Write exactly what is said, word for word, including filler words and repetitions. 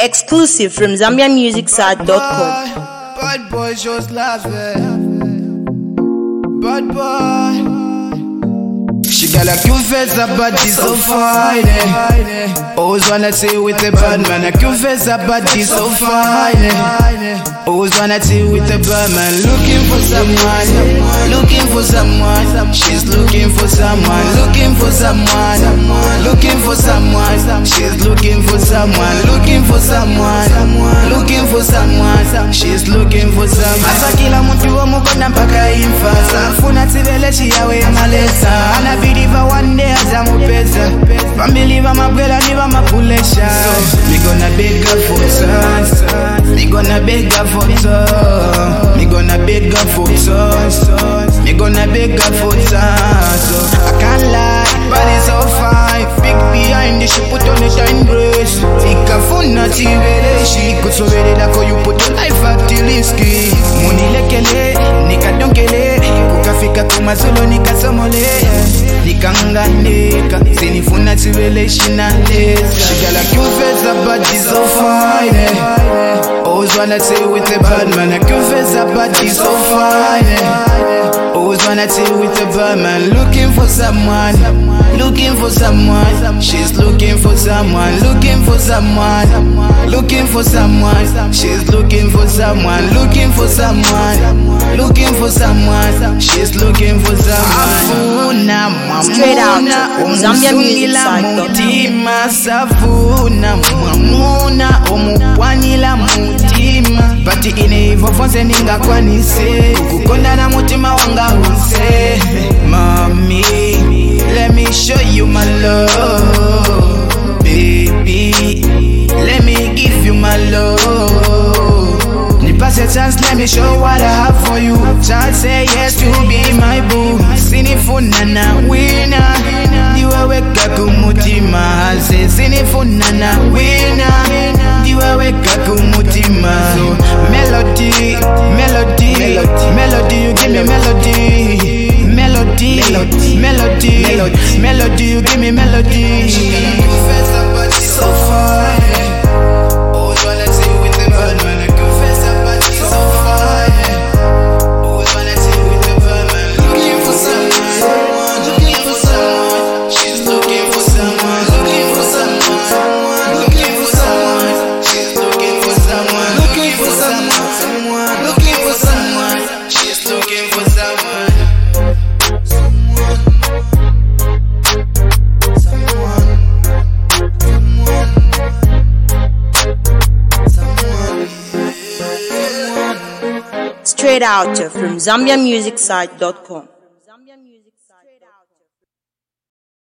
Exclusive from Zambia Music Site dot com. Bad boy shows love, bad boy. She got a cute face, but she's so fine. eh. Always wanna chill with the bad man. A cute face, but she's so fine. eh. Always wanna chill with the bad man. Looking for someone, looking for someone. She's looking for someone, looking for someone, looking for someone. She's looking for someone, looking for someone, looking for someone. She's looking for someone. Asa kila mtu wa mukona mpaka imfa. Safuna tibele chiyawe malesa. Ana believe one day as I'm pesa. Family va mabwela ni va mapulesha. Me gonna beg her for sons. Me gonna beg her for sons. Me gonna beg her for sons. Me gonna beg her for sons. I can't lie, but it's so fine. Big behind the she put on the time brace. Tika funa tivele she could so very that you put your life at the risky. Money lekele, nika donkele. Kukafika kumazolo nika somole. Nikanga neka, sinifuna tivele shinaleza. She got a cute face, but she's so fine. eh. Always wanna chill with the bad man. A cute face, but she's so fine. eh. Always wanna chill with the bad man. Looking for someone, looking for someone. She's looking for someone, looking for someone, looking for someone. She's looking for someone, looking for someone, looking for someone. She's looking for someone. Straight out from Zambia Music Site dot com. Safuna mwamuna omupwanila mutima Pati inevo fonse ninga kwanise Kukukonda na mutima wanga unse Mami, let me show you my love Baby, let me give you my love Pass a chance, let me show what I have for you. Child say yes to be my boo. Sinifuna na winner. Diwa weka kumutima. Say sinifuna na winner. Diwa weka kumutima. So melody, melody, melody, you give me melody. Melody, melody, melody, melody, you give me melody. So far. Straight out from Zambia Music Site dot com.